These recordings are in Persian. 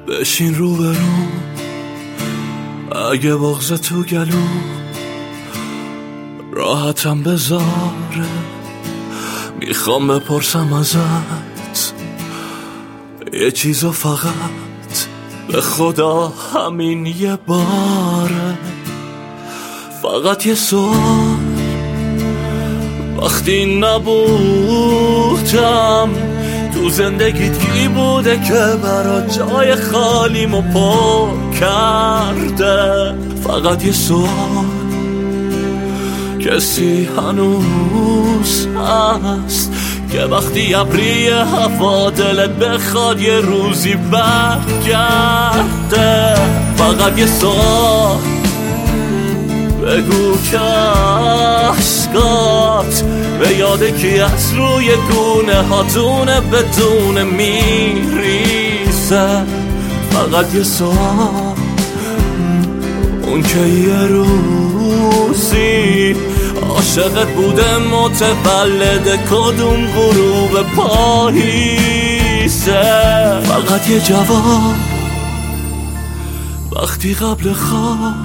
بشین رو برو، اگه بغض تو گلو راحتم بذاره. میخوام بپرسم ازت یه چیزو، فقط به خدا همین یه باره. فقط یه سوال، وقتی نبودم تو زندگیت کی بوده که برات جای خالیمو پر کرده؟ فقط یه سوال، کسی هنوز هست که وقتی ابری هوا دلت بخواد یه روزی برگرده؟ فقط یه سوال، بگو که عشقات به یاد کی از روی گونه هاتونه بدون میریزه؟ فقط یه سوال، اون که یه روزی عاشقت بوده متولد کدوم غروب پاییزه؟ فقط یه جواب، وقتی قبل خواب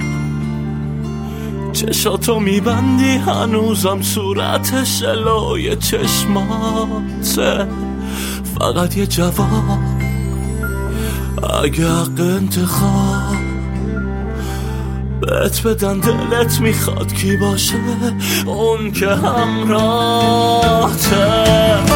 چشاتو میبندی هنوزم صورتش الوی چشماته. فقط یه جواب، اگه حق انتخاب بهت بدن دلت میخواد کی باشه اون که همراهته؟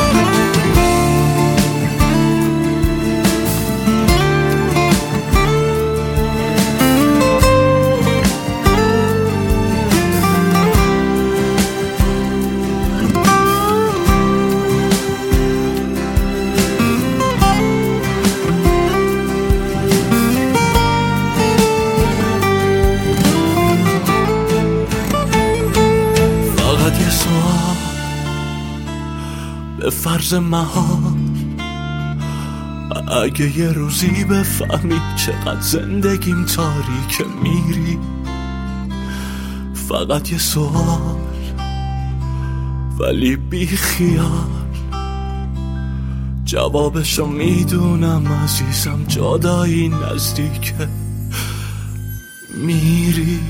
به فرض محال اگه یه روزی بفهمی چقدر زندگیم تاریکه میری، فقط یه سوال ولی بی خیال، جوابشو میدونم عزیزم، جدایی نزدیکه میری.